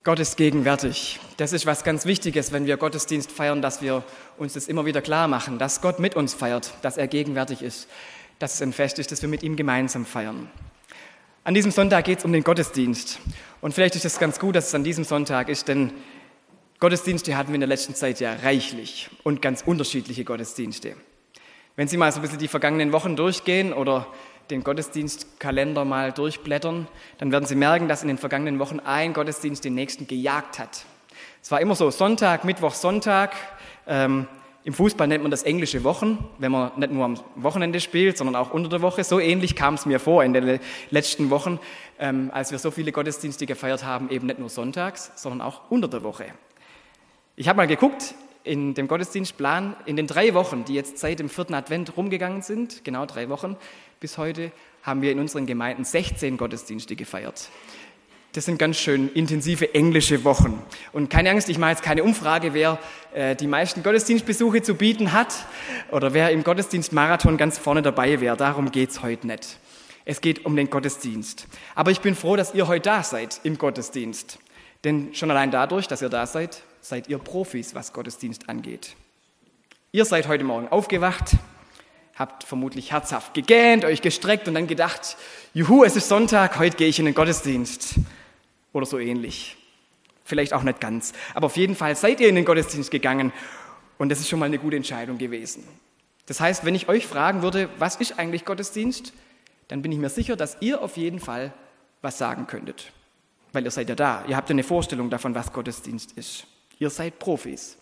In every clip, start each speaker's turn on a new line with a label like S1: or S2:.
S1: Gott ist gegenwärtig. Das ist was ganz Wichtiges, wenn wir Gottesdienst feiern, dass wir uns das immer wieder klar machen, dass Gott mit uns feiert, dass er gegenwärtig ist, dass es ein Fest ist, das wir mit ihm gemeinsam feiern. An diesem Sonntag geht es um den Gottesdienst. Und vielleicht ist es ganz gut, dass es an diesem Sonntag ist, denn Gottesdienste hatten wir in der letzten Zeit ja reichlich und ganz unterschiedliche Gottesdienste. Wenn Sie mal so ein bisschen die vergangenen Wochen durchgehen oder den Gottesdienstkalender mal durchblättern, dann werden Sie merken, dass in den vergangenen Wochen ein Gottesdienst den nächsten gejagt hat. Es war immer so Sonntag, Mittwoch, Sonntag. Im Fußball nennt man das englische Wochen, wenn man nicht nur am Wochenende spielt, sondern auch unter der Woche. So ähnlich kam es mir vor in den letzten Wochen, als wir so viele Gottesdienste gefeiert haben, eben nicht nur sonntags, sondern auch unter der Woche. Ich habe mal geguckt in dem Gottesdienstplan, in den 3 Wochen, die jetzt seit dem 4. Advent rumgegangen sind, genau 3 Wochen bis heute, haben wir in unseren Gemeinden 16 Gottesdienste gefeiert. Das sind ganz schön intensive englische Wochen. Und keine Angst, ich mache jetzt keine Umfrage, wer die meisten Gottesdienstbesuche zu bieten hat oder wer im Gottesdienstmarathon ganz vorne dabei wäre. Darum geht es heute nicht. Es geht um den Gottesdienst. Aber ich bin froh, dass ihr heute da seid im Gottesdienst. Denn schon allein dadurch, dass ihr da seid, seid ihr Profis, was Gottesdienst angeht. Ihr seid heute Morgen aufgewacht, habt vermutlich herzhaft gegähnt, euch gestreckt und dann gedacht, juhu, es ist Sonntag, heute gehe ich in den Gottesdienst. Oder so ähnlich. Vielleicht auch nicht ganz. Aber auf jeden Fall seid ihr in den Gottesdienst gegangen und das ist schon mal eine gute Entscheidung gewesen. Das heißt, wenn ich euch fragen würde, was ist eigentlich Gottesdienst, dann bin ich mir sicher, dass ihr auf jeden Fall was sagen könntet. Weil ihr seid ja da. Ihr habt ja eine Vorstellung davon, was Gottesdienst ist. Ihr seid Profis.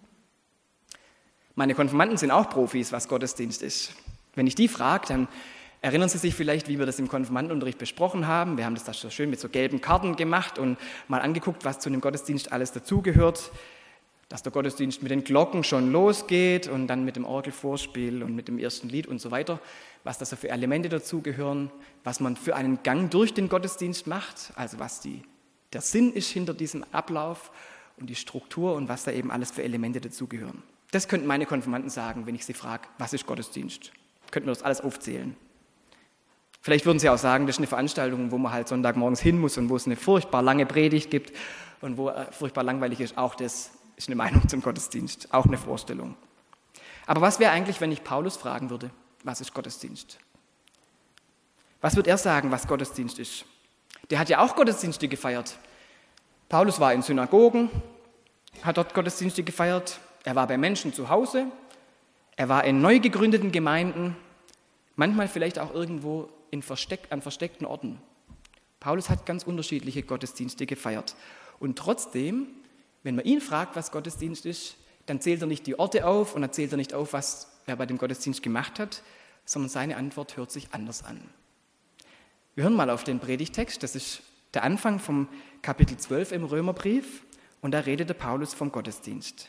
S1: Meine Konfirmanden sind auch Profis, was Gottesdienst ist. Wenn ich die frage, dann erinnern Sie sich vielleicht, wie wir das im Konfirmandenunterricht besprochen haben. Wir haben das da so schön mit so gelben Karten gemacht und mal angeguckt, was zu einem Gottesdienst alles dazugehört. Dass der Gottesdienst mit den Glocken schon losgeht und dann mit dem Orgelvorspiel und mit dem ersten Lied und so weiter. Was da so für Elemente dazugehören, was man für einen Gang durch den Gottesdienst macht, also was der Sinn ist hinter diesem Ablauf und die Struktur und was da eben alles für Elemente dazugehören. Das könnten meine Konfirmanden sagen, wenn ich sie frage, was ist Gottesdienst? Könnten wir das alles aufzählen. Vielleicht würden sie auch sagen, das ist eine Veranstaltung, wo man halt Sonntagmorgens hin muss und wo es eine furchtbar lange Predigt gibt und wo furchtbar langweilig ist. Auch das ist eine Meinung zum Gottesdienst, auch eine Vorstellung. Aber was wäre eigentlich, wenn ich Paulus fragen würde, was ist Gottesdienst? Was wird er sagen, was Gottesdienst ist? Der hat ja auch Gottesdienste gefeiert. Paulus war in Synagogen, hat dort Gottesdienste gefeiert. Er war bei Menschen zu Hause. Er war in neu gegründeten Gemeinden, manchmal vielleicht auch irgendwo an versteckten Orten. Paulus hat ganz unterschiedliche Gottesdienste gefeiert. Und trotzdem, wenn man ihn fragt, was Gottesdienst ist, dann zählt er nicht die Orte auf und dann zählt er nicht auf, was er bei dem Gottesdienst gemacht hat, sondern seine Antwort hört sich anders an. Wir hören mal auf den Predigtext, das ist der Anfang vom Kapitel 12 im Römerbrief und da redet der Paulus vom Gottesdienst.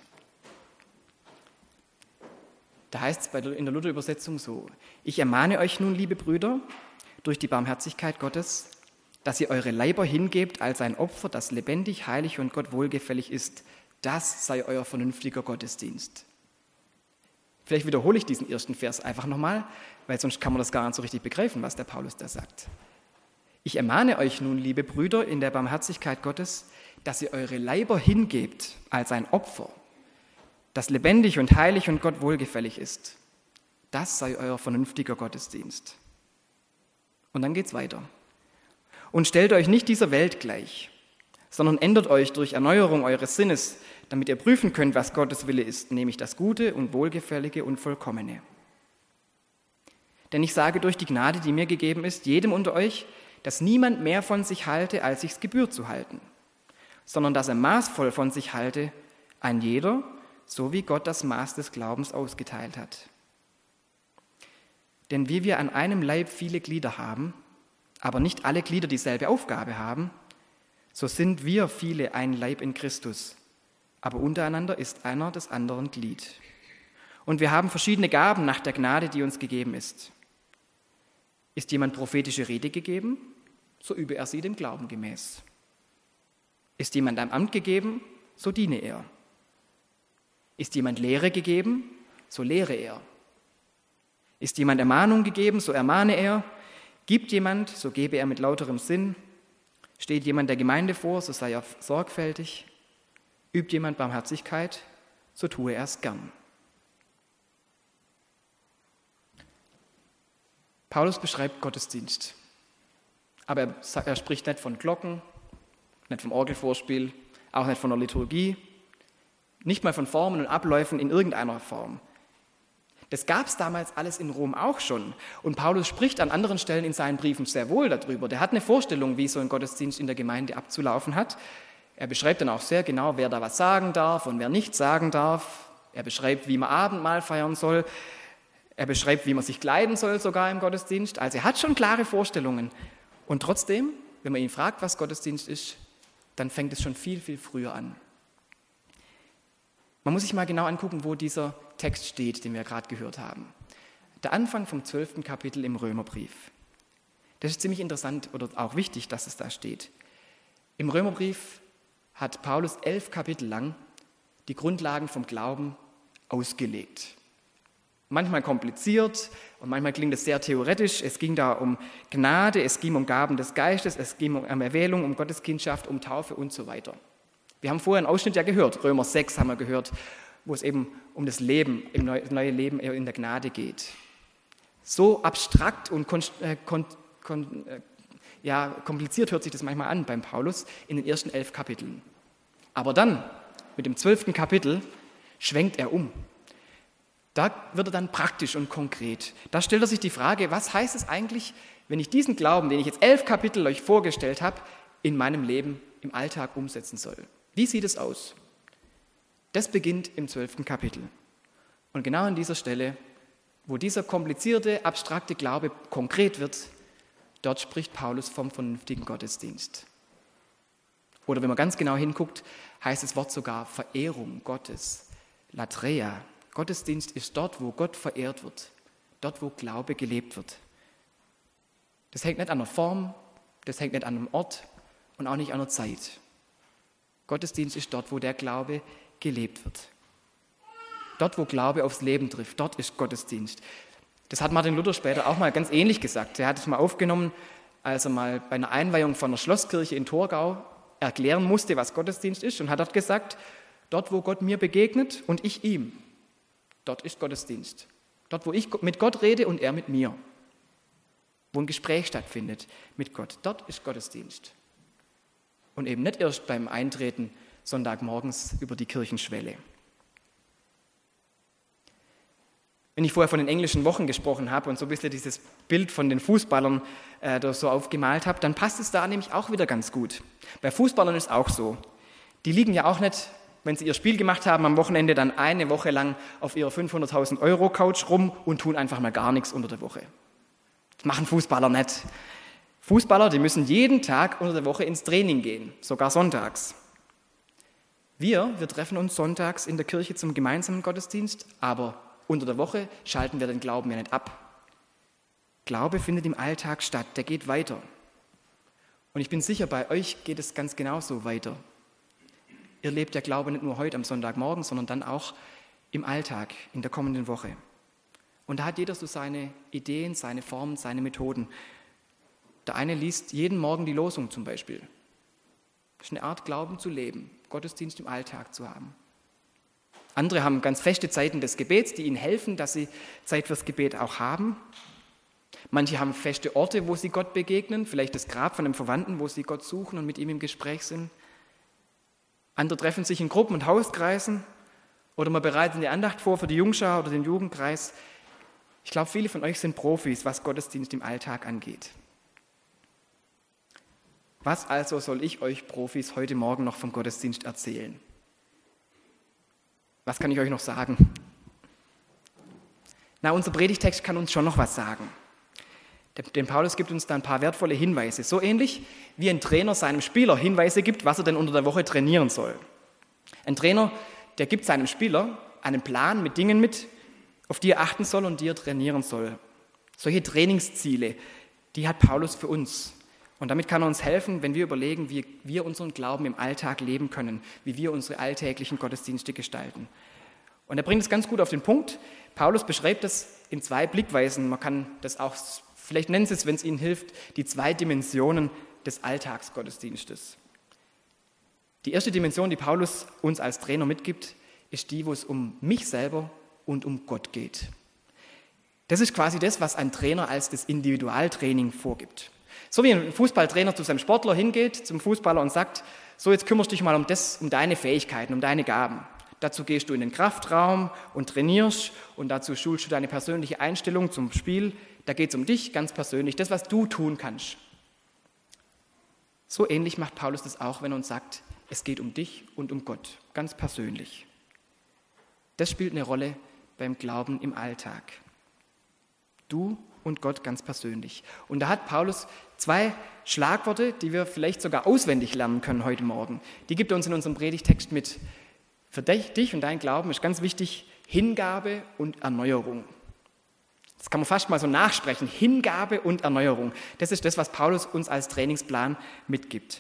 S1: Da heißt es in der Luther-Übersetzung so: Ich ermahne euch nun, liebe Brüder, durch die Barmherzigkeit Gottes, dass ihr eure Leiber hingebt als ein Opfer, das lebendig, heilig und Gott wohlgefällig ist. Das sei euer vernünftiger Gottesdienst. Vielleicht wiederhole ich diesen ersten Vers einfach nochmal, weil sonst kann man das gar nicht so richtig begreifen, was der Paulus da sagt. Ich ermahne euch nun, liebe Brüder, in der Barmherzigkeit Gottes, dass ihr eure Leiber hingebt als ein Opfer, das lebendig und heilig und Gott wohlgefällig ist. Das sei euer vernünftiger Gottesdienst. Und dann geht's weiter. Und stellt euch nicht dieser Welt gleich, sondern ändert euch durch Erneuerung eures Sinnes, damit ihr prüfen könnt, was Gottes Wille ist, nämlich das Gute und Wohlgefällige und Vollkommene. Denn ich sage durch die Gnade, die mir gegeben ist, jedem unter euch, dass niemand mehr von sich halte, als sich's gebührt zu halten, sondern dass er maßvoll von sich halte, ein jeder, so wie Gott das Maß des Glaubens ausgeteilt hat. Denn wie wir an einem Leib viele Glieder haben, aber nicht alle Glieder dieselbe Aufgabe haben, so sind wir viele ein Leib in Christus, aber untereinander ist einer des anderen Glied. Und wir haben verschiedene Gaben nach der Gnade, die uns gegeben ist. Ist jemand prophetische Rede gegeben, so übe er sie dem Glauben gemäß. Ist jemand ein Amt gegeben, so diene er. Ist jemand Lehre gegeben, so lehre er. Ist jemand Ermahnung gegeben, so ermahne er. Gibt jemand, so gebe er mit lauterem Sinn. Steht jemand der Gemeinde vor, so sei er sorgfältig. Übt jemand Barmherzigkeit, so tue er es gern. Paulus beschreibt Gottesdienst. Aber er spricht nicht von Glocken, nicht vom Orgelvorspiel, auch nicht von der Liturgie, nicht mal von Formen und Abläufen in irgendeiner Form. Das gab es damals alles in Rom auch schon. Und Paulus spricht an anderen Stellen in seinen Briefen sehr wohl darüber. Der hat eine Vorstellung, wie so ein Gottesdienst in der Gemeinde abzulaufen hat. Er beschreibt dann auch sehr genau, wer da was sagen darf und wer nicht sagen darf. Er beschreibt, wie man Abendmahl feiern soll. Er beschreibt, wie man sich kleiden soll, sogar im Gottesdienst. Also er hat schon klare Vorstellungen. Und trotzdem, wenn man ihn fragt, was Gottesdienst ist, dann fängt es schon viel, viel früher an. Man muss sich mal genau angucken, wo dieser Text steht, den wir gerade gehört haben. Der Anfang vom 12. Kapitel im Römerbrief. Das ist ziemlich interessant oder auch wichtig, dass es da steht. Im Römerbrief hat Paulus 11 Kapitel lang die Grundlagen vom Glauben ausgelegt. Manchmal kompliziert und manchmal klingt es sehr theoretisch. Es ging da um Gnade, es ging um Gaben des Geistes, es ging um Erwählung, um Gotteskindschaft, um Taufe und so weiter. Wir haben vorher einen Ausschnitt ja gehört, Römer 6 haben wir gehört, wo es eben um das Leben, im neue Leben in der Gnade geht. So abstrakt und kompliziert hört sich das manchmal an beim Paulus in den ersten 11 Kapiteln. Aber dann, mit dem 12. Kapitel, schwenkt er um. Da wird er dann praktisch und konkret. Da stellt er sich die Frage, was heißt es eigentlich, wenn ich diesen Glauben, den ich jetzt 11 Kapitel euch vorgestellt habe, in meinem Leben, im Alltag umsetzen soll? Wie sieht es aus? Das beginnt im 12. Kapitel. Und genau an dieser Stelle, wo dieser komplizierte, abstrakte Glaube konkret wird, dort spricht Paulus vom vernünftigen Gottesdienst. Oder wenn man ganz genau hinguckt, heißt das Wort sogar Verehrung Gottes, Latreia. Gottesdienst ist dort, wo Gott verehrt wird, dort, wo Glaube gelebt wird. Das hängt nicht an der Form, das hängt nicht an einem Ort und auch nicht an der Zeit. Gottesdienst ist dort, wo der Glaube gelebt wird. Dort, wo Glaube aufs Leben trifft, dort ist Gottesdienst. Das hat Martin Luther später auch mal ganz ähnlich gesagt. Er hat es mal aufgenommen, als er mal bei einer Einweihung von einer Schlosskirche in Torgau erklären musste, was Gottesdienst ist, und hat dort gesagt, dort, wo Gott mir begegnet und ich ihm, dort ist Gottesdienst. Dort, wo ich mit Gott rede und er mit mir. Wo ein Gespräch stattfindet mit Gott, dort ist Gottesdienst. Und eben nicht erst beim Eintreten Sonntagmorgens über die Kirchenschwelle. Wenn ich vorher von den englischen Wochen gesprochen habe und so ein bisschen dieses Bild von den Fußballern so aufgemalt habe, dann passt es da nämlich auch wieder ganz gut. Bei Fußballern ist es auch so. Die liegen ja auch nicht, wenn sie ihr Spiel gemacht haben, am Wochenende dann eine Woche lang auf ihrer 500.000 € Couch rum und tun einfach mal gar nichts unter der Woche. Das machen Fußballer nicht. Fußballer, die müssen jeden Tag unter der Woche ins Training gehen, sogar sonntags. Wir treffen uns sonntags in der Kirche zum gemeinsamen Gottesdienst, aber unter der Woche schalten wir den Glauben ja nicht ab. Glaube findet im Alltag statt, der geht weiter. Und ich bin sicher, bei euch geht es ganz genauso weiter. Ihr lebt der Glaube nicht nur heute am Sonntagmorgen, sondern dann auch im Alltag, in der kommenden Woche. Und da hat jeder so seine Ideen, seine Formen, seine Methoden. Der eine liest jeden Morgen die Losung zum Beispiel. Das ist eine Art, Glauben zu leben, Gottesdienst im Alltag zu haben. Andere haben ganz feste Zeiten des Gebets, die ihnen helfen, dass sie Zeit fürs Gebet auch haben. Manche haben feste Orte, wo sie Gott begegnen, vielleicht das Grab von einem Verwandten, wo sie Gott suchen und mit ihm im Gespräch sind. Andere treffen sich in Gruppen und Hauskreisen oder man bereitet eine Andacht vor für die Jungschar oder den Jugendkreis. Ich glaube, viele von euch sind Profis, was Gottesdienst im Alltag angeht. Was also soll ich euch Profis heute Morgen noch vom Gottesdienst erzählen? Was kann ich euch noch sagen? Na, unser Predigtext kann uns schon noch was sagen. Denn Paulus gibt uns da ein paar wertvolle Hinweise. So ähnlich wie ein Trainer seinem Spieler Hinweise gibt, was er denn unter der Woche trainieren soll. Ein Trainer, der gibt seinem Spieler einen Plan mit Dingen mit, auf die er achten soll und die er trainieren soll. Solche Trainingsziele, die hat Paulus für uns. Und damit kann er uns helfen, wenn wir überlegen, wie wir unseren Glauben im Alltag leben können, wie wir unsere alltäglichen Gottesdienste gestalten. Und er bringt es ganz gut auf den Punkt. Paulus beschreibt das in 2 Blickweisen. Man kann das auch, vielleicht nennen Sie es, wenn es Ihnen hilft, die 2 Dimensionen des Alltagsgottesdienstes. Die erste Dimension, die Paulus uns als Trainer mitgibt, ist die, wo es um mich selber und um Gott geht. Das ist quasi das, was ein Trainer als das Individualtraining vorgibt. So wie ein Fußballtrainer zu seinem Sportler hingeht, zum Fußballer und sagt, so jetzt kümmerst du dich mal um deine Fähigkeiten, um deine Gaben. Dazu gehst du in den Kraftraum und trainierst und dazu schulst du deine persönliche Einstellung zum Spiel. Da geht es um dich ganz persönlich, das, was du tun kannst. So ähnlich macht Paulus das auch, wenn er uns sagt, es geht um dich und um Gott, ganz persönlich. Das spielt eine Rolle beim Glauben im Alltag. Du und Gott ganz persönlich. Und da hat Paulus 2 Schlagworte, die wir vielleicht sogar auswendig lernen können heute Morgen. Die gibt er uns in unserem Predigtext mit. Für dich und dein Glauben ist ganz wichtig Hingabe und Erneuerung. Das kann man fast mal so nachsprechen. Hingabe und Erneuerung. Das ist das, was Paulus uns als Trainingsplan mitgibt.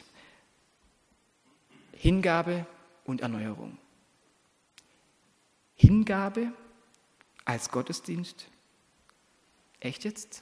S1: Hingabe und Erneuerung. Hingabe als Gottesdienst. Echt jetzt?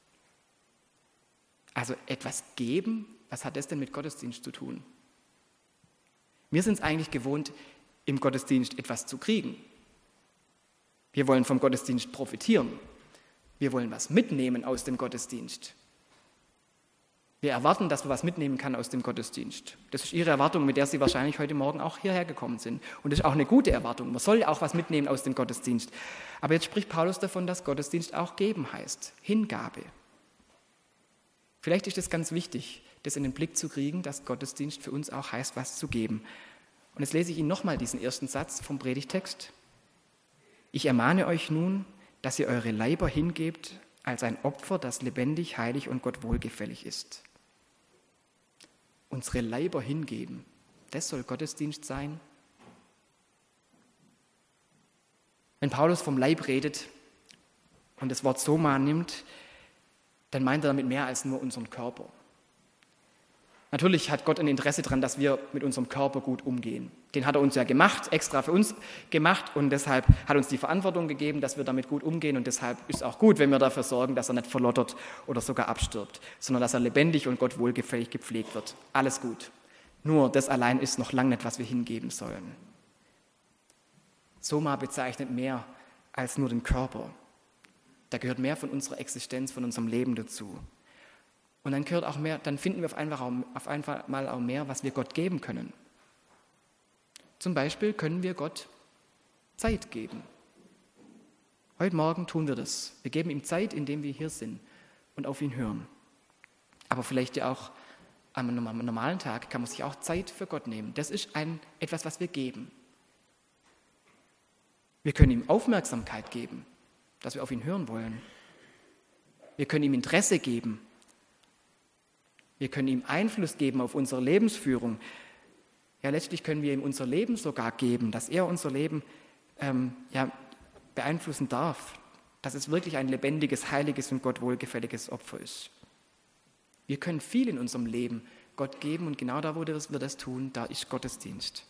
S1: Also etwas geben, was hat das denn mit Gottesdienst zu tun? Wir sind es eigentlich gewohnt, im Gottesdienst etwas zu kriegen. Wir wollen vom Gottesdienst profitieren. Wir wollen was mitnehmen aus dem Gottesdienst. Wir erwarten, dass wir was mitnehmen können aus dem Gottesdienst. Das ist Ihre Erwartung, mit der Sie wahrscheinlich heute Morgen auch hierher gekommen sind. Und das ist auch eine gute Erwartung. Man soll auch was mitnehmen aus dem Gottesdienst. Aber jetzt spricht Paulus davon, dass Gottesdienst auch geben heißt. Hingabe. Vielleicht ist es ganz wichtig, das in den Blick zu kriegen, dass Gottesdienst für uns auch heißt, was zu geben. Und jetzt lese ich Ihnen nochmal diesen ersten Satz vom Predigtext. Ich ermahne euch nun, dass ihr eure Leiber hingebt als ein Opfer, das lebendig, heilig und Gott wohlgefällig ist. Unsere Leiber hingeben, das soll Gottesdienst sein. Wenn Paulus vom Leib redet und das Wort Soma nimmt, dann meint er damit mehr als nur unseren Körper. Natürlich hat Gott ein Interesse daran, dass wir mit unserem Körper gut umgehen. Den hat er uns ja gemacht, extra für uns gemacht und deshalb hat uns die Verantwortung gegeben, dass wir damit gut umgehen und deshalb ist es auch gut, wenn wir dafür sorgen, dass er nicht verlottert oder sogar abstirbt, sondern dass er lebendig und Gott wohlgefällig gepflegt wird. Alles gut. Nur das allein ist noch lange nicht, was wir hingeben sollen. Soma bezeichnet mehr als nur den Körper. Da gehört mehr von unserer Existenz, von unserem Leben dazu. Und dann gehört auch mehr, dann finden wir auf einmal auch mehr, was wir Gott geben können. Zum Beispiel können wir Gott Zeit geben. Heute Morgen tun wir das. Wir geben ihm Zeit, indem wir hier sind und auf ihn hören. Aber vielleicht ja auch am normalen Tag kann man sich auch Zeit für Gott nehmen. Das ist etwas, was wir geben. Wir können ihm Aufmerksamkeit geben, dass wir auf ihn hören wollen. Wir können ihm Interesse geben. Wir können ihm Einfluss geben auf unsere Lebensführung. Ja, letztlich können wir ihm unser Leben sogar geben, dass er unser Leben beeinflussen darf, dass es wirklich ein lebendiges, heiliges und Gott wohlgefälliges Opfer ist. Wir können viel in unserem Leben Gott geben und genau da, wo wir das tun, da ist Gottesdienst.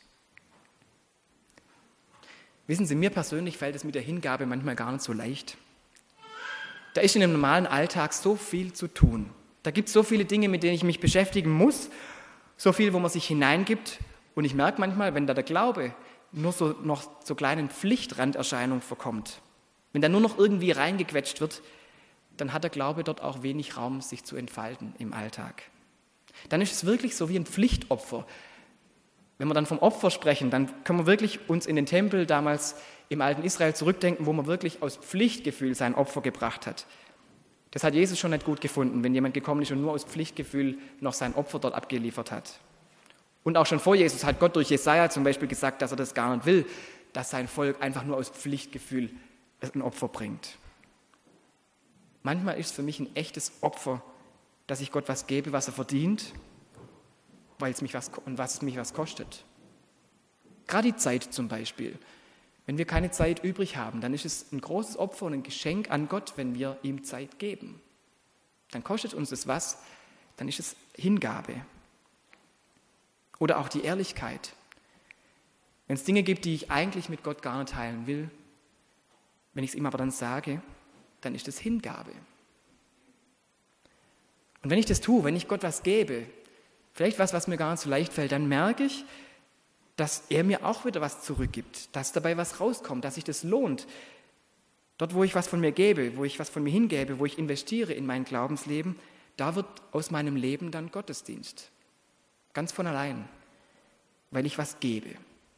S1: Wissen Sie, mir persönlich fällt es mit der Hingabe manchmal gar nicht so leicht. Da ist in dem normalen Alltag so viel zu tun. Da gibt es so viele Dinge, mit denen ich mich beschäftigen muss, so viel, wo man sich hineingibt. Und ich merke manchmal, wenn da der Glaube nur noch so kleinen Pflichtranderscheinungen verkommt, wenn da nur noch irgendwie reingequetscht wird, dann hat der Glaube dort auch wenig Raum, sich zu entfalten im Alltag. Dann ist es wirklich so wie ein Pflichtopfer. Wenn wir dann vom Opfer sprechen, dann können wir wirklich uns in den Tempel damals im alten Israel zurückdenken, wo man wirklich aus Pflichtgefühl sein Opfer gebracht hat. Das hat Jesus schon nicht gut gefunden, wenn jemand gekommen ist und nur aus Pflichtgefühl noch sein Opfer dort abgeliefert hat. Und auch schon vor Jesus hat Gott durch Jesaja zum Beispiel gesagt, dass er das gar nicht will, dass sein Volk einfach nur aus Pflichtgefühl ein Opfer bringt. Manchmal ist es für mich ein echtes Opfer, dass ich Gott was gebe, was er verdient, weil es mich was kostet. Gerade die Zeit zum Beispiel. Wenn wir keine Zeit übrig haben, dann ist es ein großes Opfer und ein Geschenk an Gott, wenn wir ihm Zeit geben. Dann kostet uns das was, dann ist es Hingabe. Oder auch die Ehrlichkeit. Wenn es Dinge gibt, die ich eigentlich mit Gott gar nicht teilen will, wenn ich es ihm aber dann sage, dann ist es Hingabe. Und wenn ich das tue, wenn ich Gott was gebe, vielleicht was mir gar nicht so leicht fällt, dann merke ich, dass er mir auch wieder was zurückgibt, dass dabei was rauskommt, dass sich das lohnt. Dort, wo ich was von mir gebe, wo ich was von mir hingebe, wo ich investiere in mein Glaubensleben, da wird aus meinem Leben dann Gottesdienst. Ganz von allein, weil ich was gebe.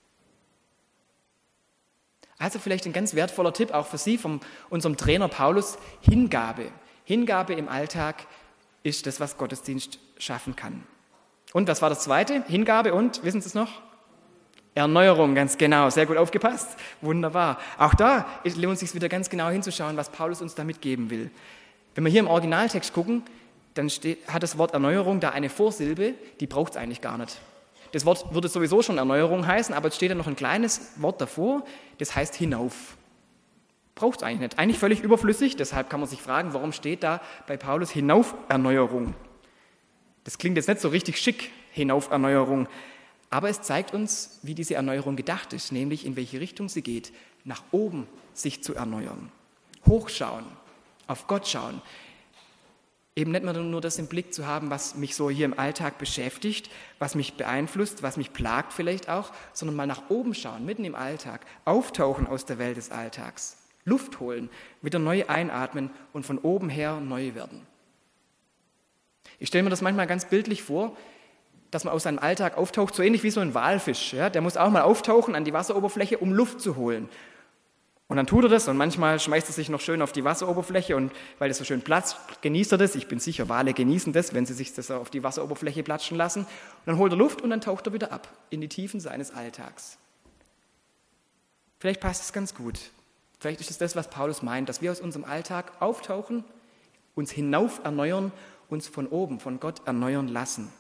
S1: Also vielleicht ein ganz wertvoller Tipp auch für Sie von unserem Trainer Paulus, Hingabe. Hingabe im Alltag ist das, was Gottesdienst schaffen kann. Und was war das Zweite? Hingabe und, wissen Sie es noch? Erneuerung, ganz genau. Sehr gut aufgepasst. Wunderbar. Auch da lohnt es sich wieder ganz genau hinzuschauen, was Paulus uns da mitgeben will. Wenn wir hier im Originaltext gucken, dann hat das Wort Erneuerung da eine Vorsilbe, die braucht es eigentlich gar nicht. Das Wort würde sowieso schon Erneuerung heißen, aber es steht da noch ein kleines Wort davor, das heißt hinauf. Braucht es eigentlich nicht. Eigentlich völlig überflüssig, deshalb kann man sich fragen, warum steht da bei Paulus hinauf Erneuerung? Das klingt jetzt nicht so richtig schick, hinauf Erneuerung, aber es zeigt uns, wie diese Erneuerung gedacht ist, nämlich in welche Richtung sie geht, nach oben sich zu erneuern, hochschauen, auf Gott schauen. Eben nicht mehr nur das im Blick zu haben, was mich so hier im Alltag beschäftigt, was mich beeinflusst, was mich plagt vielleicht auch, sondern mal nach oben schauen, mitten im Alltag, auftauchen aus der Welt des Alltags, Luft holen, wieder neu einatmen und von oben her neu werden. Ich stelle mir das manchmal ganz bildlich vor, dass man aus seinem Alltag auftaucht, so ähnlich wie so ein Walfisch. Ja? Der muss auch mal auftauchen an die Wasseroberfläche, um Luft zu holen. Und dann tut er das und manchmal schmeißt er sich noch schön auf die Wasseroberfläche und weil es so schön platzt, genießt er das. Ich bin sicher, Wale genießen das, wenn sie sich das auf die Wasseroberfläche platschen lassen. Und dann holt er Luft und dann taucht er wieder ab in die Tiefen seines Alltags. Vielleicht passt es ganz gut. Vielleicht ist es das, was Paulus meint, dass wir aus unserem Alltag auftauchen, uns hinauf erneuern, uns von oben, von Gott erneuern lassen.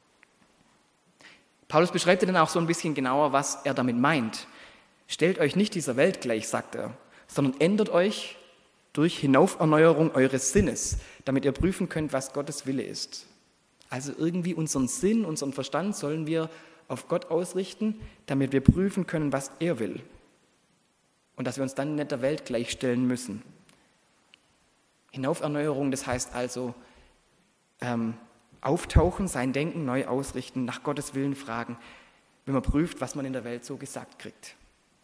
S1: Paulus beschreibt dann auch so ein bisschen genauer, was er damit meint. Stellt euch nicht dieser Welt gleich, sagt er, sondern ändert euch durch Hinauferneuerung eures Sinnes, damit ihr prüfen könnt, was Gottes Wille ist. Also irgendwie unseren Sinn, unseren Verstand sollen wir auf Gott ausrichten, damit wir prüfen können, was er will. Und dass wir uns dann nicht der Welt gleichstellen müssen. Hinauferneuerung, das heißt also auftauchen, sein Denken neu ausrichten, nach Gottes Willen fragen, wenn man prüft, was man in der Welt so gesagt kriegt.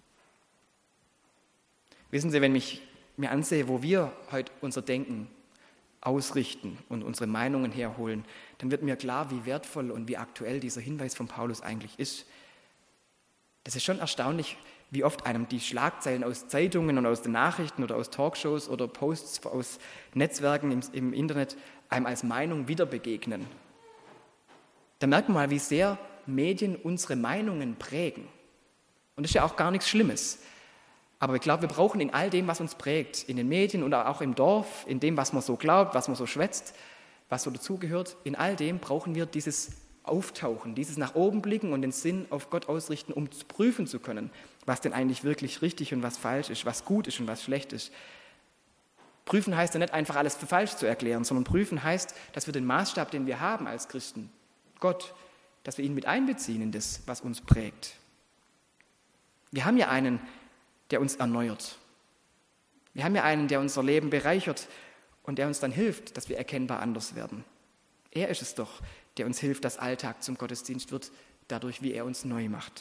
S1: Wissen Sie, wenn ich mir ansehe, wo wir heute unser Denken ausrichten und unsere Meinungen herholen, dann wird mir klar, wie wertvoll und wie aktuell dieser Hinweis von Paulus eigentlich ist. Das ist schon erstaunlich, wie oft einem die Schlagzeilen aus Zeitungen und aus den Nachrichten oder aus Talkshows oder Posts aus Netzwerken im Internet einem als Meinung wieder begegnen. Da merkt man mal, wie sehr Medien unsere Meinungen prägen. Und das ist ja auch gar nichts Schlimmes. Aber ich glaube, wir brauchen in all dem, was uns prägt, in den Medien und auch im Dorf, in dem, was man so glaubt, was man so schwätzt, was so dazugehört, in all dem brauchen wir dieses Auftauchen, dieses nach oben blicken und den Sinn auf Gott ausrichten, um prüfen zu können, was denn eigentlich wirklich richtig und was falsch ist, was gut ist und was schlecht ist. Prüfen heißt ja nicht einfach alles für falsch zu erklären, sondern prüfen heißt, dass wir den Maßstab, den wir haben als Christen, Gott, dass wir ihn mit einbeziehen in das, was uns prägt. Wir haben ja einen, der uns erneuert. Wir haben ja einen, der unser Leben bereichert und der uns dann hilft, dass wir erkennbar anders werden. Er ist es doch, der uns hilft, dass Alltag zum Gottesdienst wird, dadurch, wie er uns neu macht.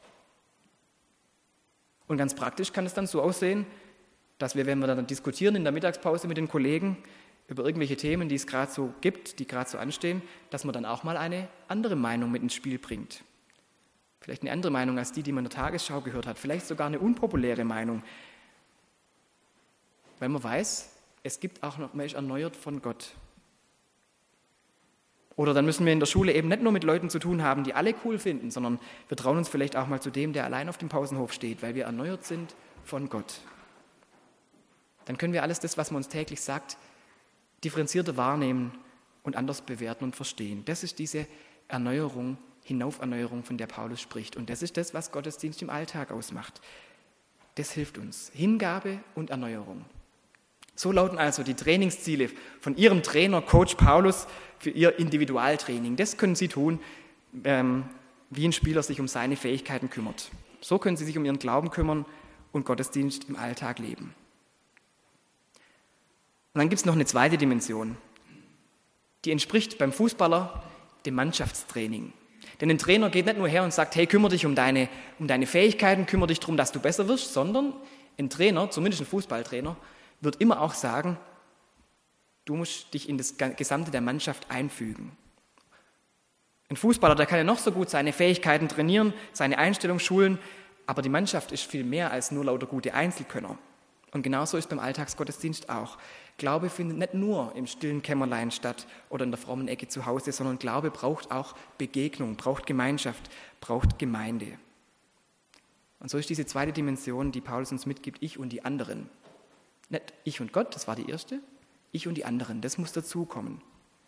S1: Und ganz praktisch kann es dann so aussehen, dass wir, wenn wir dann diskutieren in der Mittagspause mit den Kollegen über irgendwelche Themen, die es gerade so gibt, die gerade so anstehen, dass man dann auch mal eine andere Meinung mit ins Spiel bringt. Vielleicht eine andere Meinung als die man in der Tagesschau gehört hat, vielleicht sogar eine unpopuläre Meinung. Weil man weiß, es gibt auch noch, man ist erneuert von Gott. Oder dann müssen wir in der Schule eben nicht nur mit Leuten zu tun haben, die alle cool finden, sondern wir trauen uns vielleicht auch mal zu dem, der allein auf dem Pausenhof steht, weil wir erneuert sind von Gott. Dann können wir alles das, was man uns täglich sagt, differenzierter wahrnehmen und anders bewerten und verstehen. Das ist diese Erneuerung, Hinauferneuerung, von der Paulus spricht. Und das ist das, was Gottesdienst im Alltag ausmacht. Das hilft uns. Hingabe und Erneuerung. So lauten also die Trainingsziele von Ihrem Trainer, Coach Paulus, für Ihr Individualtraining. Das können Sie tun, wie ein Spieler sich um seine Fähigkeiten kümmert. So können Sie sich um Ihren Glauben kümmern und Gottesdienst im Alltag leben. Und dann gibt es noch eine zweite Dimension. Die entspricht beim Fußballer dem Mannschaftstraining. Denn ein Trainer geht nicht nur her und sagt, hey, kümmere dich um deine Fähigkeiten, kümmere dich darum, dass du besser wirst, sondern ein Trainer, zumindest ein Fußballtrainer, wird immer auch sagen, du musst dich in das Gesamte der Mannschaft einfügen. Ein Fußballer, der kann ja noch so gut seine Fähigkeiten trainieren, seine Einstellung schulen, aber die Mannschaft ist viel mehr als nur lauter gute Einzelkönner. Und genauso ist beim Alltagsgottesdienst auch. Glaube findet nicht nur im stillen Kämmerlein statt oder in der frommen Ecke zu Hause, sondern Glaube braucht auch Begegnung, braucht Gemeinschaft, braucht Gemeinde. Und so ist diese zweite Dimension, die Paulus uns mitgibt, ich und die anderen. Nicht ich und Gott, das war die erste, ich und die anderen, das muss dazukommen.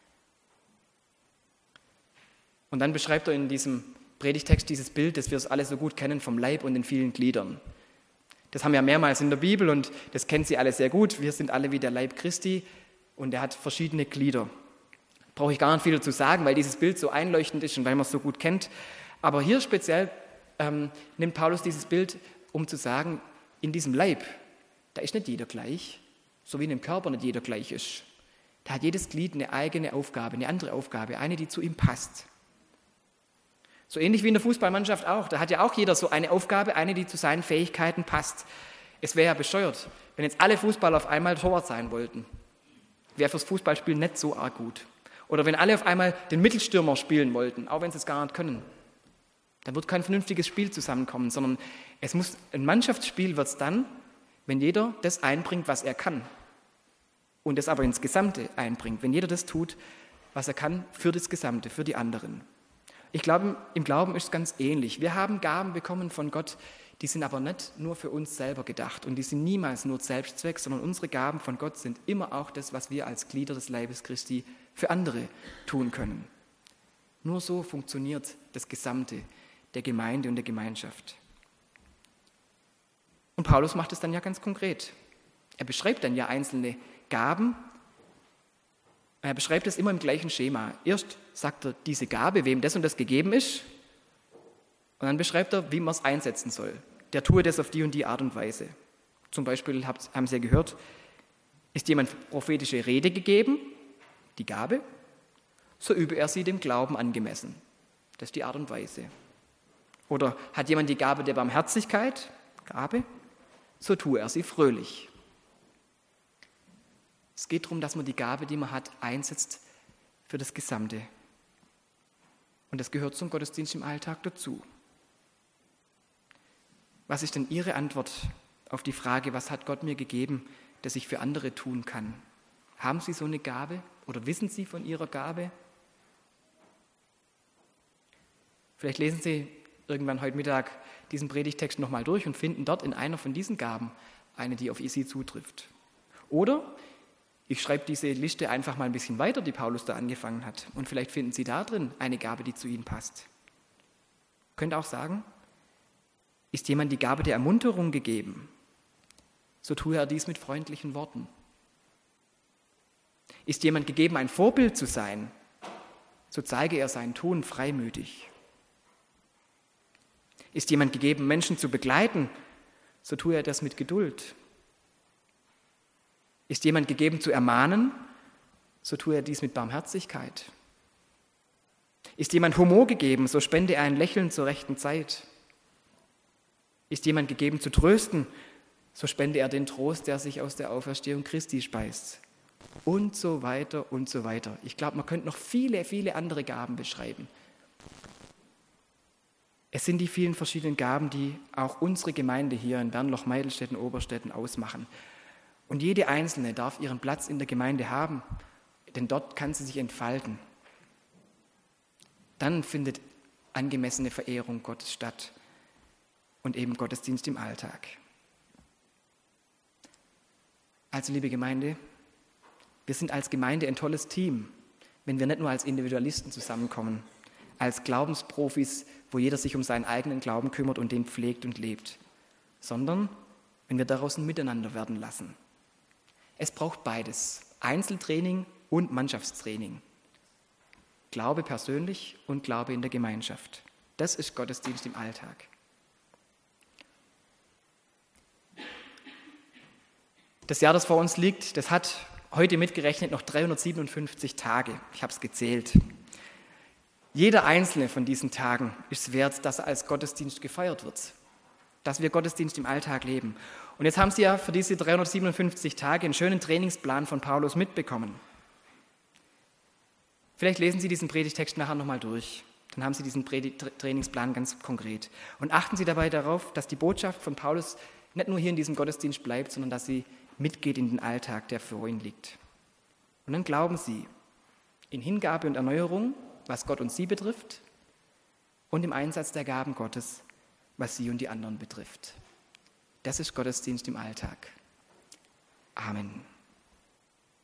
S1: Und dann beschreibt er in diesem Predigtext dieses Bild, das wir es alle so gut kennen, vom Leib und den vielen Gliedern. Das haben wir mehrmals in der Bibel und das kennen Sie alle sehr gut. Wir sind alle wie der Leib Christi und er hat verschiedene Glieder. Brauche ich gar nicht viel dazu sagen, weil dieses Bild so einleuchtend ist und weil man es so gut kennt. Aber hier speziell nimmt Paulus dieses Bild, um zu sagen, in diesem Leib, da ist nicht jeder gleich, so wie in dem Körper nicht jeder gleich ist. Da hat jedes Glied eine eigene Aufgabe, eine andere Aufgabe, eine, die zu ihm passt. So ähnlich wie in der Fußballmannschaft auch. Da hat ja auch jeder so eine Aufgabe, eine, die zu seinen Fähigkeiten passt. Es wäre ja bescheuert, wenn jetzt alle Fußballer auf einmal Torwart sein wollten. Wäre fürs Fußballspielen nicht so arg gut. Oder wenn alle auf einmal den Mittelstürmer spielen wollten, auch wenn sie es gar nicht können. Dann wird kein vernünftiges Spiel zusammenkommen, sondern ein Mannschaftsspiel wird es dann, wenn jeder das einbringt, was er kann. Und das aber ins Gesamte einbringt. Wenn jeder das tut, was er kann, für das Gesamte, für die anderen. Ich glaube, im Glauben ist es ganz ähnlich. Wir haben Gaben bekommen von Gott, die sind aber nicht nur für uns selber gedacht und die sind niemals nur Selbstzweck, sondern unsere Gaben von Gott sind immer auch das, was wir als Glieder des Leibes Christi für andere tun können. Nur so funktioniert das Gesamte der Gemeinde und der Gemeinschaft. Und Paulus macht es dann ja ganz konkret. Er beschreibt dann ja einzelne Gaben. Er beschreibt es immer im gleichen Schema. Erst sagt er diese Gabe, wem das und das gegeben ist, und dann beschreibt er, wie man es einsetzen soll. Der tue das auf die und die Art und Weise. Zum Beispiel haben Sie ja gehört, ist jemand prophetische Rede gegeben, die Gabe, so übe er sie dem Glauben angemessen. Das ist die Art und Weise. Oder hat jemand die Gabe der Barmherzigkeit, Gabe, so tue er sie fröhlich. Es geht darum, dass man die Gabe, die man hat, einsetzt für das Gesamte. Und das gehört zum Gottesdienst im Alltag dazu. Was ist denn Ihre Antwort auf die Frage, was hat Gott mir gegeben, das ich für andere tun kann? Haben Sie so eine Gabe oder wissen Sie von Ihrer Gabe? Vielleicht lesen Sie irgendwann heute Mittag diesen Predigtext nochmal durch und finden dort in einer von diesen Gaben eine, die auf Sie zutrifft. Oder ich schreibe diese Liste einfach mal ein bisschen weiter, die Paulus da angefangen hat. Und vielleicht finden Sie da drin eine Gabe, die zu Ihnen passt. Könnt auch sagen, ist jemand die Gabe der Ermunterung gegeben, so tue er dies mit freundlichen Worten. Ist jemand gegeben, ein Vorbild zu sein, so zeige er sein Tun freimütig. Ist jemand gegeben, Menschen zu begleiten, so tue er das mit Geduld. Ist jemand gegeben zu ermahnen, so tue er dies mit Barmherzigkeit. Ist jemand Humor gegeben, so spende er ein Lächeln zur rechten Zeit. Ist jemand gegeben zu trösten, so spende er den Trost, der sich aus der Auferstehung Christi speist. Und so weiter und so weiter. Ich glaube, man könnte noch viele, viele andere Gaben beschreiben. Es sind die vielen verschiedenen Gaben, die auch unsere Gemeinde hier in Bernloch, Meidelstetten, Oberstetten ausmachen. Und jede einzelne darf ihren Platz in der Gemeinde haben, denn dort kann sie sich entfalten. Dann findet angemessene Verehrung Gottes statt und eben Gottesdienst im Alltag. Also, liebe Gemeinde, wir sind als Gemeinde ein tolles Team, wenn wir nicht nur als Individualisten zusammenkommen, als Glaubensprofis, wo jeder sich um seinen eigenen Glauben kümmert und den pflegt und lebt, sondern wenn wir daraus ein Miteinander werden lassen. Es braucht beides, Einzeltraining und Mannschaftstraining. Glaube persönlich und Glaube in der Gemeinschaft. Das ist Gottesdienst im Alltag. Das Jahr, das vor uns liegt, das hat heute mitgerechnet noch 357 Tage. Ich habe es gezählt. Jeder einzelne von diesen Tagen ist wert, dass er als Gottesdienst gefeiert wird, dass wir Gottesdienst im Alltag leben. Und jetzt haben Sie ja für diese 357 Tage einen schönen Trainingsplan von Paulus mitbekommen. Vielleicht lesen Sie diesen Predigtext nachher nochmal durch. Dann haben Sie diesen Trainingsplan ganz konkret. Und achten Sie dabei darauf, dass die Botschaft von Paulus nicht nur hier in diesem Gottesdienst bleibt, sondern dass sie mitgeht in den Alltag, der vor Ihnen liegt. Und dann glauben Sie in Hingabe und Erneuerung, was Gott und Sie betrifft, und im Einsatz der Gaben Gottes, was Sie und die anderen betrifft. Das ist Gottesdienst im Alltag. Amen.